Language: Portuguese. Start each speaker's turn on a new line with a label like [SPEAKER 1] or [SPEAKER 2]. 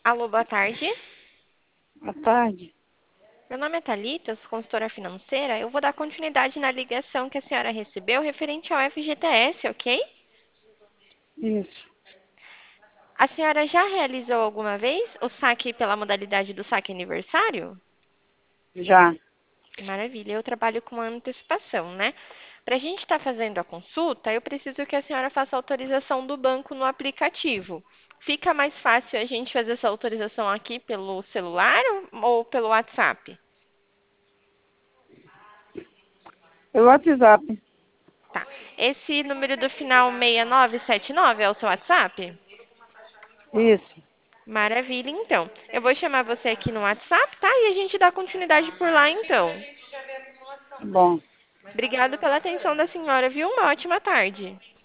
[SPEAKER 1] Alô, boa tarde.
[SPEAKER 2] À tarde?
[SPEAKER 1] Meu nome é Thalita, eu sou consultora financeira. Eu vou dar continuidade na ligação que a senhora recebeu referente ao FGTS, ok?
[SPEAKER 2] Isso,
[SPEAKER 1] A senhora já realizou alguma vez o saque pela modalidade do saque aniversário?
[SPEAKER 2] já.
[SPEAKER 1] Maravilha, eu trabalho com antecipação, né? Para a gente estar fazendo a consulta, eu preciso que a senhora faça a autorização do banco no aplicativo. Fica mais fácil a gente fazer essa autorização aqui pelo celular ou pelo WhatsApp?
[SPEAKER 2] Pelo WhatsApp.
[SPEAKER 1] Tá. Esse número do final 6979 é o seu WhatsApp?
[SPEAKER 2] Isso,
[SPEAKER 1] Maravilha, então. Eu vou chamar você aqui no WhatsApp, tá? E a gente dá continuidade por lá, então.
[SPEAKER 2] tá bom.
[SPEAKER 1] Obrigado pela atenção da senhora, viu? Uma ótima tarde.